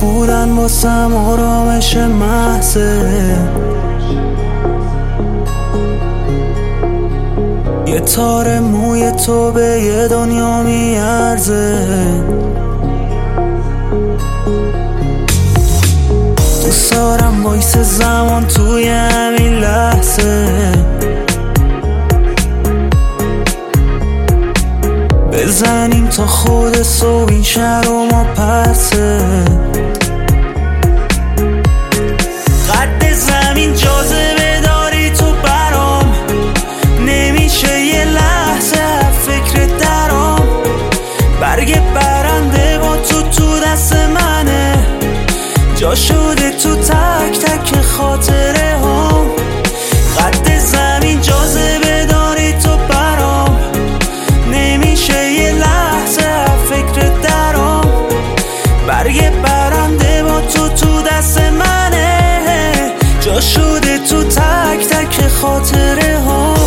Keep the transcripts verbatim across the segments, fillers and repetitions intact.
بودن واسم آرامش محضه. یه تار موی تو به یه دنیا میارزه. دوست دارم وایس زمان توی همین لحظه، بزنیم تا خود صبح این شهر رو ما پرسه. قد زمین جاذبه داری تو برام، نمیشه یه لحظه فکر درام. برگ برنده با تو تو دست منه، جا شده تو تک تک خاطره هم. قد زمین جاذبه داری تو برام، نمیشه یه لحظه فکر درام. برگ برنده با تو تو دست منه، جا شده تو تک تک خاطره ها.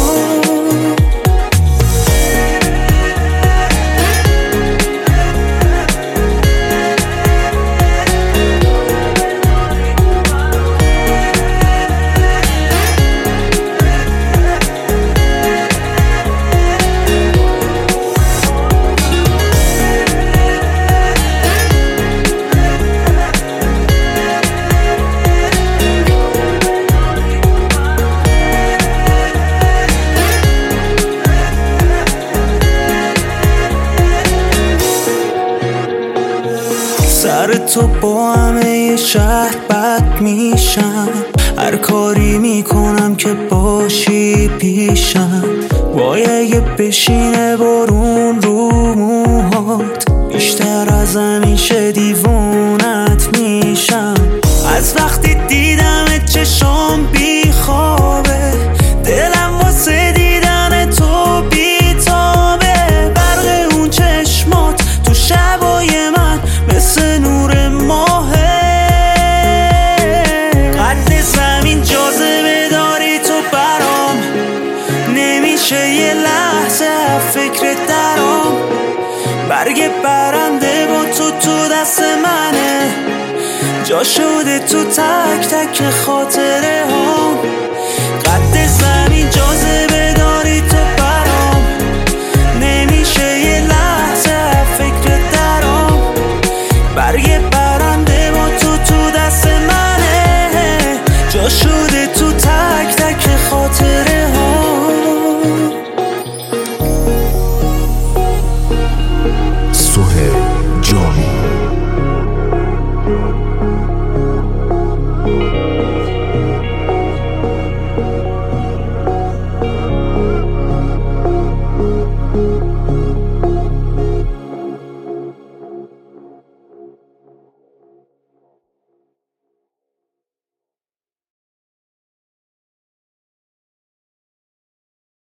سر تو با همه شهر بد میشم، هر کاری میکنم که باشی پیشم. وای اگه بشینه بارون رو موهات، بیشتر از همیشه دیوونت میشم. از وقتی دیدم چشام بی خوابه، دلم واسه دیدن تو بی تابه. برق اون چشمات تو شبای من مثل نور ماهه. قد زمین جاذبه داری تو برام، نمیشه یه لحظه فکر درام. برگ برنده با تو تو دست منه، جا شده تو تک تک خاطره هم.